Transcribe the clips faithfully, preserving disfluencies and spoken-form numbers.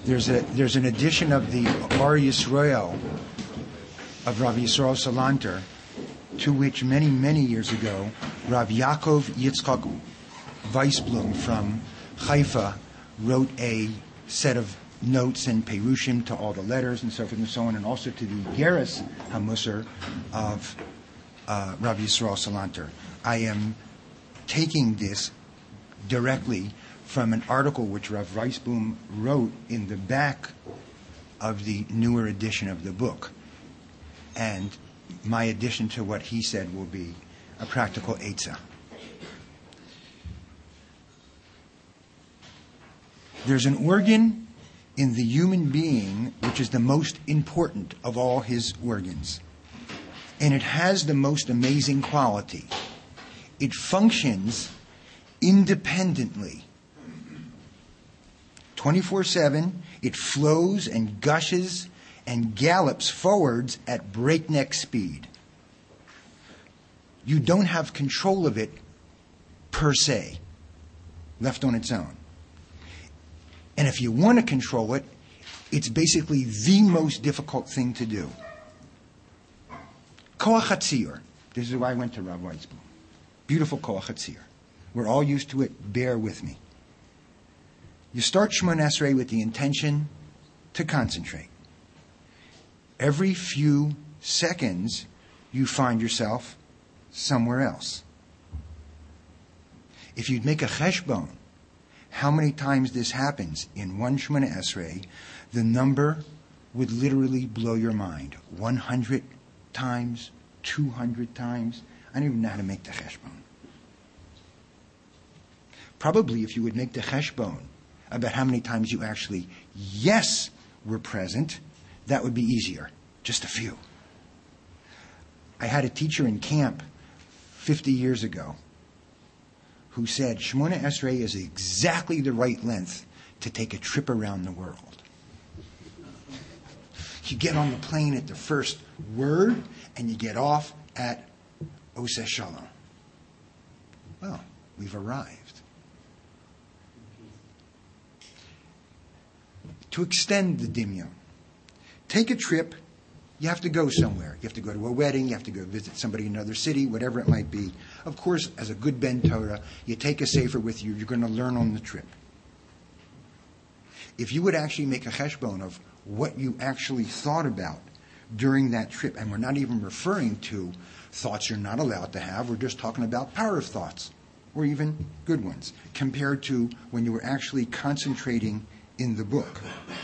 There's a there's an edition of the Or Yisrael of Rav Yisrael Salanter, to which many, many years ago, Rav Yaakov Yitzchak Weisblum from Haifa wrote a set of notes and perushim to all the letters and so forth and so on, and also to the Geras HaMusar of uh, Rav Yisrael Salanter. I am taking this directly from an article which Rav Weisblum wrote in the back of the newer edition of the book. And my addition to what he said will be a practical eitzah. There's an organ in the human being which is the most important of all his organs. And it has the most amazing quality. It functions independently. twenty-four seven, it flows and gushes and gallops forwards at breakneck speed. You don't have control of it per se, left on its own. And if you want to control it, it's basically the most difficult thing to do. Koach HaTziyur. This is why I went to Rav Weisblum. Beautiful Koach HaTziyur. We're all used to it. Bear with me. You start Shemona Esrei with the intention to concentrate. Every few seconds, you find yourself somewhere else. If you'd make a cheshbon, how many times this happens in one Shemona Esrei, the number would literally blow your mind. one hundred times, two hundred times. I don't even know how to make the cheshbon. Probably if you would make the cheshbon about how many times you actually, yes, were present, that would be easier. Just a few. I had a teacher in camp fifty years ago who said Shemona Esrei is exactly the right length to take a trip around the world. You get on the plane at the first word and you get off at Oseh Shalom. Well, we've arrived. To extend the dimyon, take a trip. You have to go somewhere. You have to go to a wedding. You have to go visit somebody in another city, whatever it might be. Of course, as a good Ben Torah, you take a sefer with you. You're going to learn on the trip. If you would actually make a cheshbon of what you actually thought about during that trip, and we're not even referring to thoughts you're not allowed to have, we're just talking about power of thoughts, or even good ones, compared to when you were actually concentrating in the book.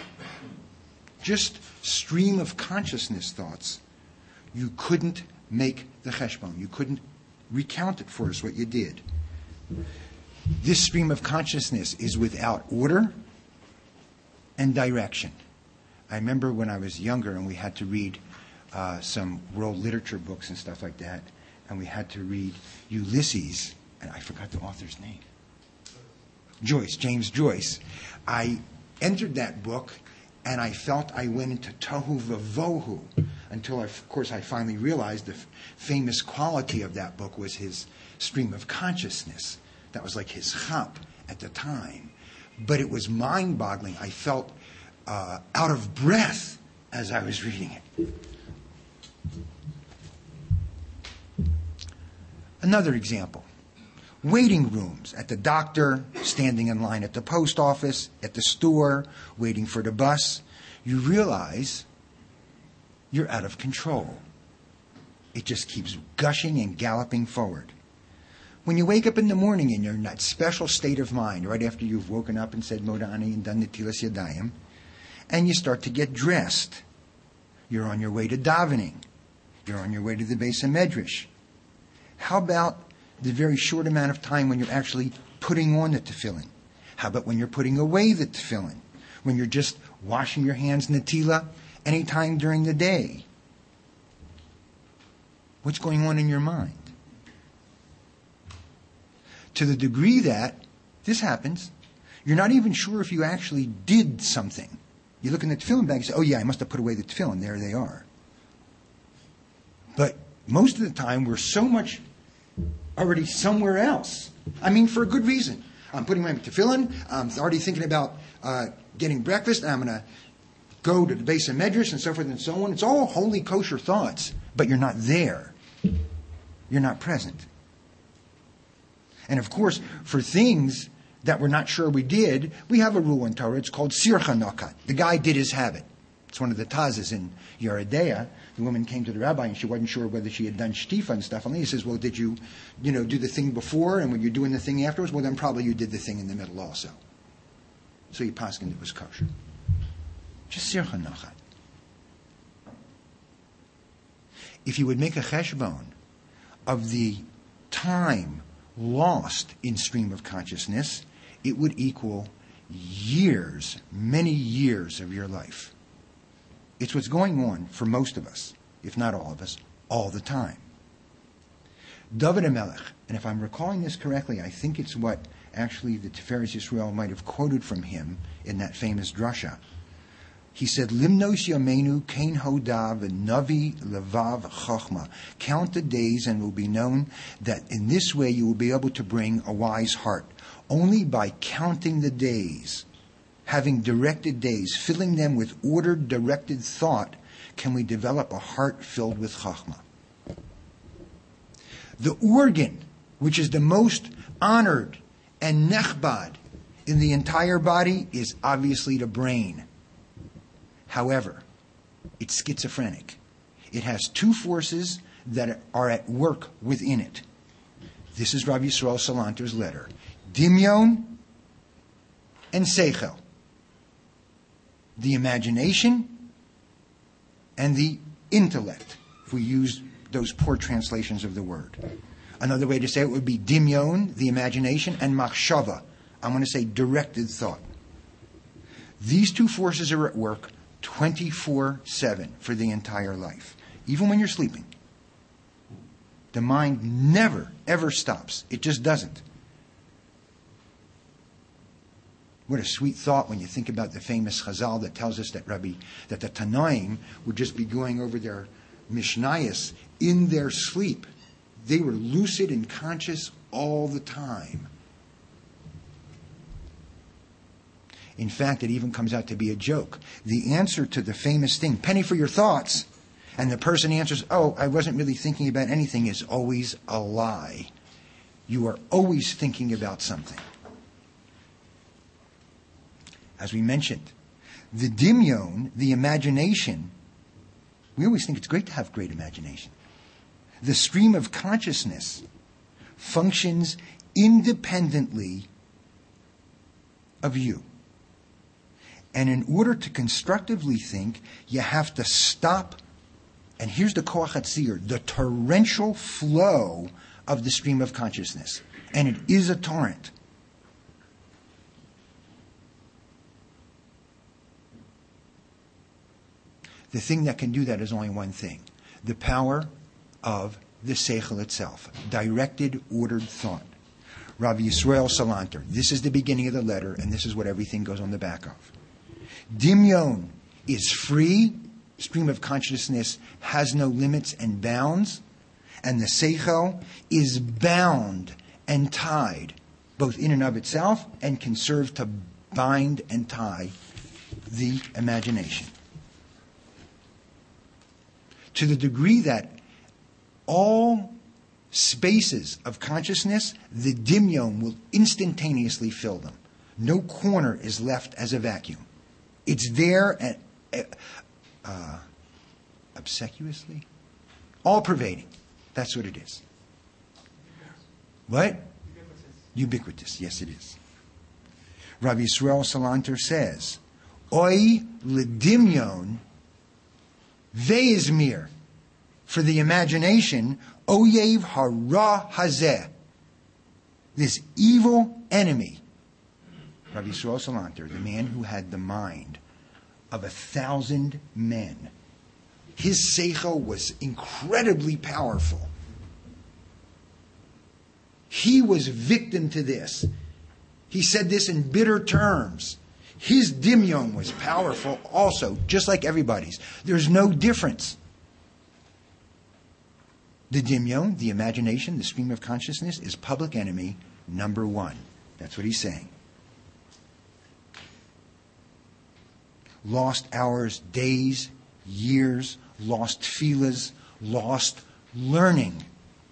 Just stream of consciousness thoughts, you couldn't make the cheshbon. You couldn't recount it for us what you did. This stream of consciousness is without order and direction. I remember when I was younger and we had to read uh, some world literature books and stuff like that, and we had to read Ulysses, and I forgot the author's name. Joyce, James Joyce. I entered that book and I felt I went into tohu vavohu until, I, of course, I finally realized the f- famous quality of that book was his stream of consciousness. That was like his chap at the time. But it was mind-boggling. I felt uh, out of breath as I was reading it. Another example. Waiting rooms at the doctor, standing in line at the post office, at the store, waiting for the bus. You realize you're out of control. It just keeps gushing and galloping forward. When you wake up in the morning and you're in that special state of mind, right after you've woken up and said Modani and done Netilas Yadayim, and you start to get dressed, you're on your way to davening. You're on your way to the Beis HaMedrash. How about the very short amount of time when you're actually putting on the tefillin? How about when you're putting away the tefillin? When you're just washing your hands netila anytime during the day? What's going on in your mind? To the degree that this happens, you're not even sure if you actually did something. You look in the tefillin bag and say, oh yeah, I must have put away the tefillin. There they are. But most of the time, we're so much already somewhere else. I mean, for a good reason. I'm putting my tefillin. I'm already thinking about uh, getting breakfast, and I'm going to go to the base of Medrash and so forth and so on. It's all holy kosher thoughts, but you're not there. You're not present. And of course, for things that we're not sure we did, we have a rule in Torah. It's called sircha nakat. The guy did his habit. It's one of the tazes in Yeridea. The woman came to the rabbi and she wasn't sure whether she had done shtifa and stuff. And he says, well, did you, you know, do the thing before, and when you're doing the thing afterwards? Well, then probably you did the thing in the middle also. So you paskined it was kosher. Just sircha nakat. If you would make a cheshbon of the time lost in stream of consciousness, it would equal years, many years of your life. It's what's going on for most of us, if not all of us, all the time. David HaMelech, and if I'm recalling this correctly, I think it's what actually the Tiferes Yisrael might have quoted from him in that famous drasha. He said, Limnos Yameinu Kain Hodav Navi Levav Chachma. Count the days and it will be known that in this way you will be able to bring a wise heart. Only by counting the days, having directed days, filling them with ordered, directed thought, can we develop a heart filled with Chachma. The organ, which is the most honored and nechbad in the entire body, is obviously the brain. However, it's schizophrenic. It has two forces that are at work within it. This is Rav Yisrael Salanter's letter. Dimyon and Seichel. The imagination and the intellect, if we use those poor translations of the word. Another way to say it would be Dimyon, the imagination, and Machshava. I'm going to say directed thought. These two forces are at work twenty-four seven for the entire life. Even when you're sleeping. The mind never, ever stops. It just doesn't. What a sweet thought when you think about the famous Chazal that tells us that Rabbi, that the Tanaim would just be going over their Mishnayos in their sleep. They were lucid and conscious all the time. In fact, it even comes out to be a joke. The answer to the famous thing, penny for your thoughts, and the person answers, oh, I wasn't really thinking about anything, is always a lie. You are always thinking about something. As we mentioned, the dimyon, the imagination, we always think it's great to have great imagination. The stream of consciousness functions independently of you. And in order to constructively think, you have to stop, and here's the koach hatzir, the torrential flow of the stream of consciousness. And it is a torrent. The thing that can do that is only one thing. The power of the seichel itself. Directed, ordered thought. Rav Yisrael Salanter. This is the beginning of the letter, and this is what everything goes on the back of. Dimyon is free. Stream of consciousness has no limits and bounds. And the seichel is bound and tied, both in and of itself, and can serve to bind and tie the imagination. To the degree that all spaces of consciousness, the dimyon will instantaneously fill them. No corner is left as a vacuum. It's there and uh, obsequiously, all-pervading. That's what it is. What? Ubiquitous. Ubiquitous. Yes, it is. Rav Yisrael Salanter says, "Oy ledimyon ve'izmir," for the imagination, oyev hara hazeh, this evil enemy. Rav Yisrael Salanter, the man who had the mind of a thousand men. His seichel was incredibly powerful. He was victim to this. He said this in bitter terms. His dimyon was powerful also, just like everybody's. There's no difference. The dimyon, the imagination, the stream of consciousness, is public enemy number one. That's what he's saying. lost hours, days, years, lost tefillas, lost learning.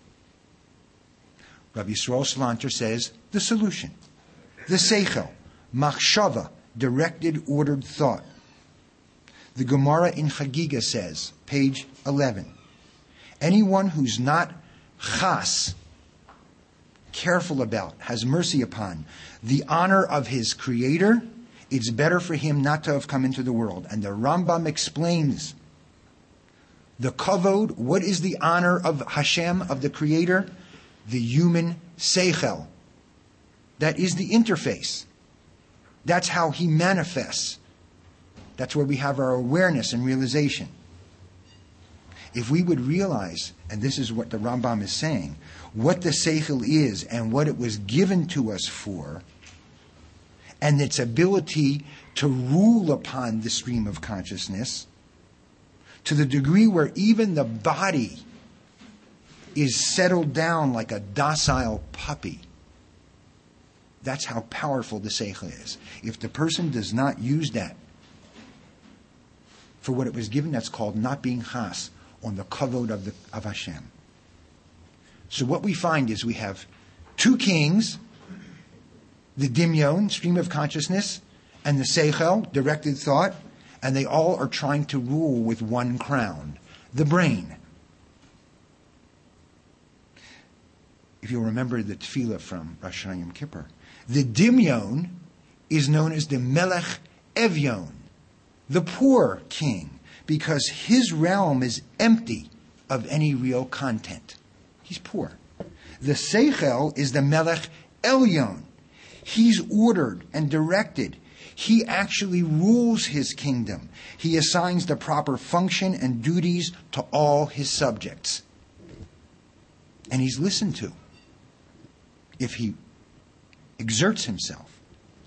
Rabbi Yisrael Salanter says the solution. The seichel, machshava, directed, ordered thought. The Gemara in Chagiga says, page eleven, anyone who's not chas, careful about, has mercy upon, the honor of his creator, it's better for him not to have come into the world. And the Rambam explains the kavod, what is the honor of Hashem, of the creator? The human seichel. That is the interface. That's how he manifests. That's where we have our awareness and realization. If we would realize, and this is what the Rambam is saying, what the seichel is and what it was given to us for, and its ability to rule upon the stream of consciousness, to the degree where even the body is settled down like a docile puppy. That's how powerful the seichel is. If the person does not use that for what it was given, that's called not being chas on the kavod of, the, of Hashem. So what we find is we have two kings, the dimyon, stream of consciousness, and the seichel, directed thought, and they all are trying to rule with one crown, the brain. If you'll remember the tefillah from Rosh Hashanah Yom Kippur, the dimyon is known as the melech evyon, the poor king, because his realm is empty of any real content. He's poor. The seichel is the melech elyon. He's ordered and directed. He actually rules his kingdom. He assigns the proper function and duties to all his subjects. And he's listened to if he exerts himself.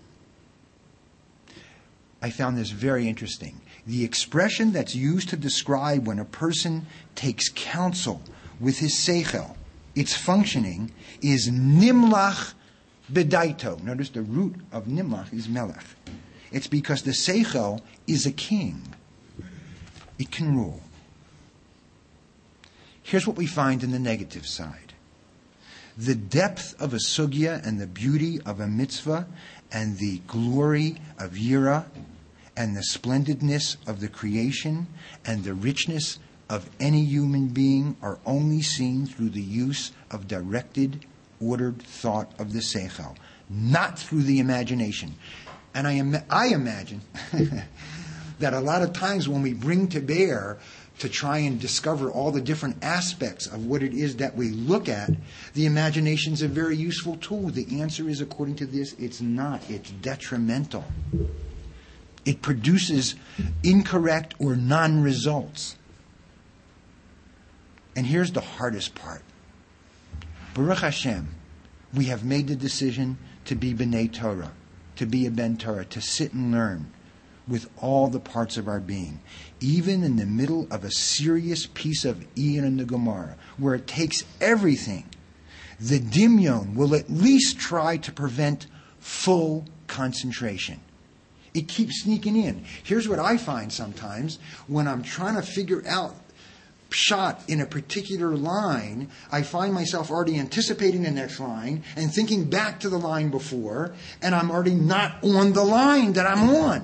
I found this very interesting. The expression that's used to describe when a person takes counsel with his seichel, its functioning, is nimlach bedaito. Notice the root of nimlach is melech. It's because the seichel is a king. It can rule. Here's what we find in the negative side. The depth of a sugya and the beauty of a mitzvah and the glory of yira and the splendidness of the creation and the richness of any human being are only seen through the use of directed, ordered thought of the seichel, not through the imagination. And I, im- I imagine that a lot of times when we bring to bear to try and discover all the different aspects of what it is that we look at, the imagination's a very useful tool. The answer is, according to this, it's not. It's detrimental. It produces incorrect or non-results. And here's the hardest part. Baruch Hashem, we have made the decision to be B'nai Torah, to be a Ben Torah, to sit and learn with all the parts of our being, even in the middle of a serious piece of Iyun and the Gemara, where it takes everything. The dimyon will at least try to prevent full concentration. It keeps sneaking in. Here's what I find sometimes when I'm trying to figure out pshat in a particular line, I find myself already anticipating the next line and thinking back to the line before, and I'm already not on the line that I'm on.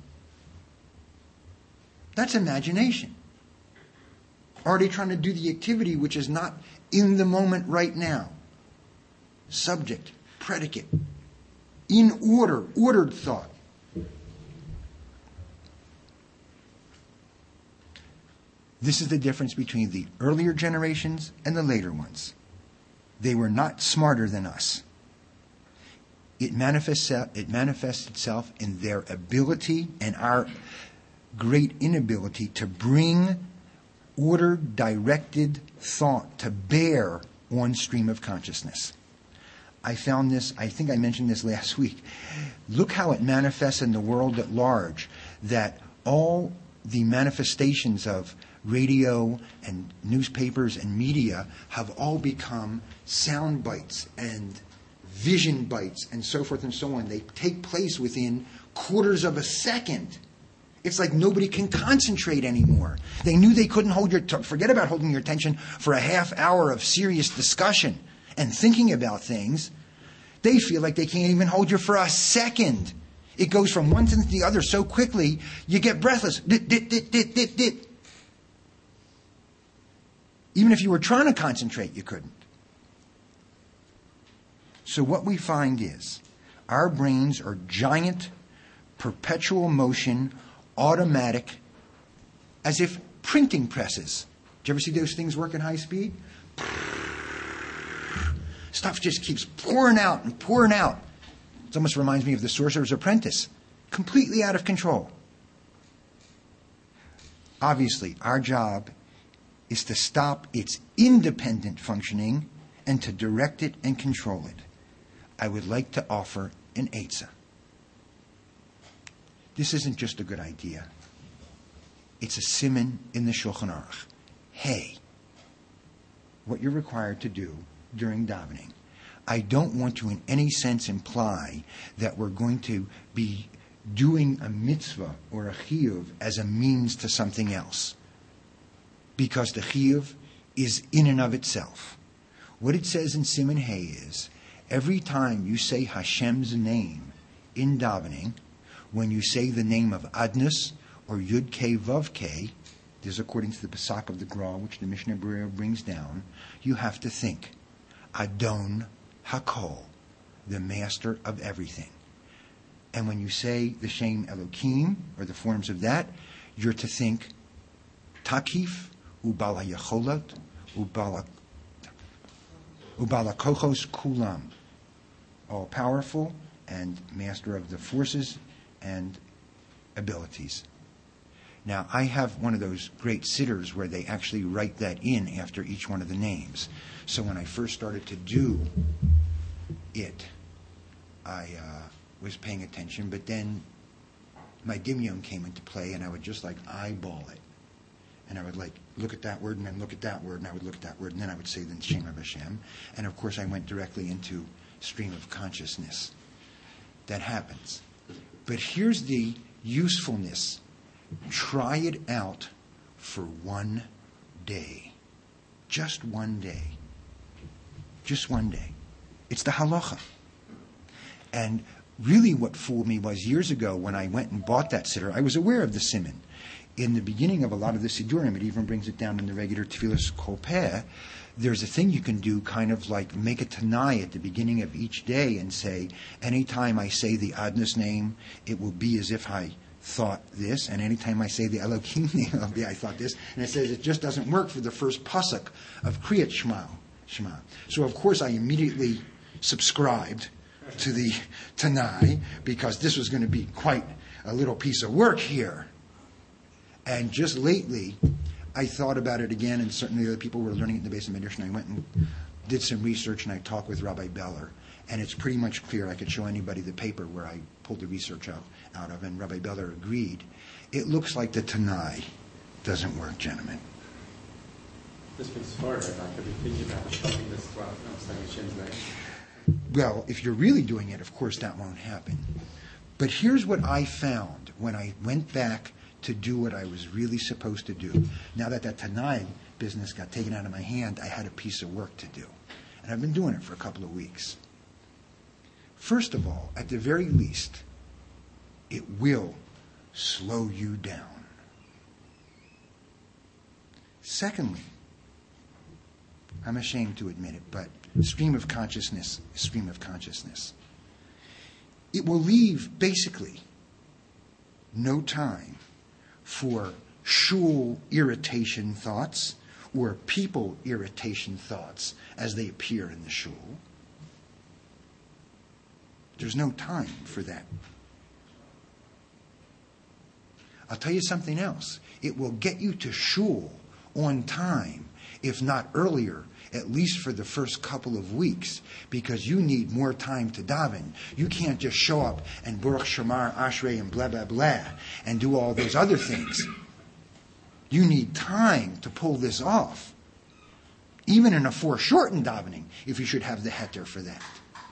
That's imagination. Already trying to do the activity which is not in the moment right now. Subject, predicate, in order, ordered thought. This is the difference between the earlier generations and the later ones. They were not smarter than us. It manifests, it manifests itself in their ability and our great inability to bring ordered, directed thought to bear on stream of consciousness. I found this, I think I mentioned this last week. Look how it manifests in the world at large, that all the manifestations of radio and newspapers and media have all become sound bites and vision bites and so forth and so on. They take place within quarters of a second. It's like nobody can concentrate anymore. They knew they couldn't hold your, t- forget about holding your attention for a half hour of serious discussion and thinking about things. They feel like they can't even hold you for a second. It goes from one thing to the other so quickly, you get breathless. Dit, dit, dit, dit, dit, dit. Even if you were trying to concentrate, you couldn't. So what we find is, our brains are giant, perpetual motion, automatic, as if printing presses. Do you ever see those things work at high speed? Stuff just keeps pouring out and pouring out. It almost reminds me of The Sorcerer's Apprentice. Completely out of control. Obviously, our job is to stop its independent functioning and to direct it and control it. I would like to offer an eitzah. This isn't just a good idea. It's a siman in the Shulchan Aruch. Hey, what you're required to do during davening. I don't want to in any sense imply that we're going to be doing a mitzvah or a chiyuv as a means to something else. Because the chiyuv is in and of itself. What it says in Siman Hay is, every time you say Hashem's name in davening, when you say the name of Adnus or Yud Kei Vav Kei, this is according to the Pesach of the Gra, which the Mishnah Berurah brings down, you have to think, Adon Hakol, the master of everything. And when you say the Shem Elokim, or the forms of that, you're to think Takif, Ubala Yacholot, Ubala Ubala Kochos Kulam, all powerful and master of the forces and abilities. Now, I have one of those great sitters where they actually write that in after each one of the names. So when I first started to do it, I uh, was paying attention, but then my Dimyon came into play, and I would just like eyeball it. And I would like look at that word, and then look at that word, and I would look at that word, and then I would say the Shem of Hashem. And of course I went directly into stream of consciousness. That happens. But here's the usefulness. Try it out for one day. Just one day. Just one day. It's the halacha. And really what fooled me was years ago when I went and bought that siddur, I was aware of the siman. In the beginning of a lot of the siddurim, it even brings it down in the regular Tefillas Kol Peh, there's a thing you can do, kind of like make a Tanai at the beginning of each day and say, anytime I say the Adnus name, it will be as if I thought this, and anytime I say the Elokim name, it'll be I thought this. And it says it just doesn't work for the first pasuk of Kriyat Shema. Shema. So of course I immediately subscribed to the Tanai, because this was going to be quite a little piece of work here. And just lately, I thought about it again, and certainly other people were learning it in the base of Midrash, and I went and did some research, and I talked with Rabbi Beller, and it's pretty much clear. I could show anybody the paper where I pulled the research out, out of, and Rabbi Beller agreed. It looks like the Tanai doesn't work, gentlemen. This means forward, I could be thinking about shopping this well, no, saying Hashem's name. Well, if you're really doing it, of course that won't happen. But here's what I found when I went back to do what I was really supposed to do. Now that that Tanai business got taken out of my hand, I had a piece of work to do. And I've been doing it for a couple of weeks. First of all, at the very least, it will slow you down. Secondly, I'm ashamed to admit it, but stream of consciousness is stream of consciousness. It will leave, basically, no time for shul irritation thoughts or people irritation thoughts as they appear in the shul. There's no time for that. I'll tell you something else. It will get you to shul on time, if not earlier, at least for the first couple of weeks, because you need more time to daven. You can't just show up and Baruch Shamar, Ashrei, and blah, blah, blah, and do all those other things. You need time to pull this off. Even in a foreshortened davening, if you should have the heter for that.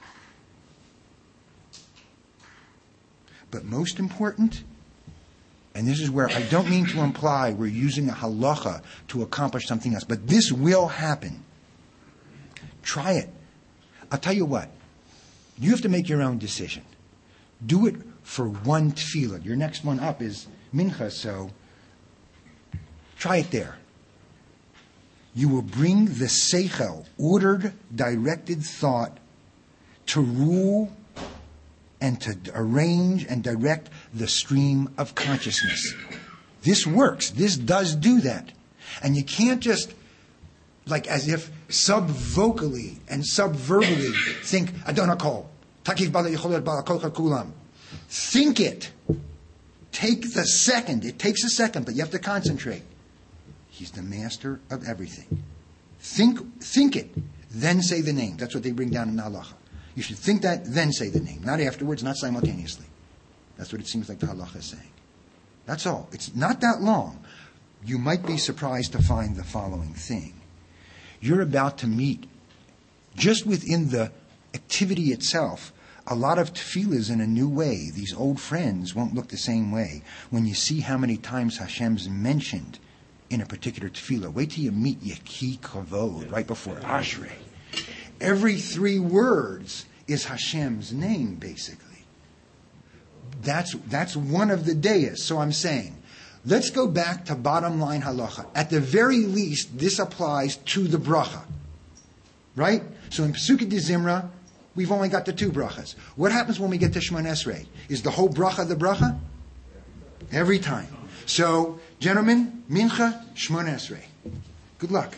But most important, and this is where I don't mean to imply we're using a halacha to accomplish something else, but this will happen. Try it. I'll tell you what. You have to make your own decision. Do it for one tefillah. Your next one up is mincha, so try it there. You will bring the seichel, ordered, directed thought, to rule and to arrange and direct the stream of consciousness. This works. This does do that. And you can't just, like as if sub-vocally and sub-verbally think, Adon HaKol, Takif Bala Yecholet Bala Kol Kulam. Think it. Take the second. It takes a second, but you have to concentrate. He's the master of everything. Think, think it, then say the name. That's what they bring down in halacha. You should think that, then say the name. Not afterwards, not simultaneously. That's what it seems like the halacha is saying. That's all. It's not that long. You might be surprised to find the following thing. You're about to meet, just within the activity itself, a lot of tefillahs in a new way. These old friends won't look the same way when you see how many times Hashem's mentioned in a particular tefillah. Wait till you meet Yeki Kavod right before Ashrei. Every three words is Hashem's name, basically. That's that's one of the dayas. So I'm saying, let's go back to bottom line halacha. At the very least, this applies to the bracha. Right? So in Pesukei de Zimra, we've only got the two brachas. What happens when we get to Shemon Esrei? Is the whole bracha the bracha? Every time. So, gentlemen, mincha, Shemon Esrei. Good luck.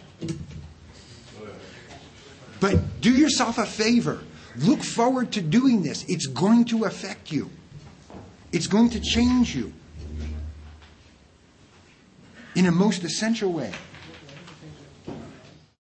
But do yourself a favor. Look forward to doing this. It's going to affect you. It's going to change you in a most essential way.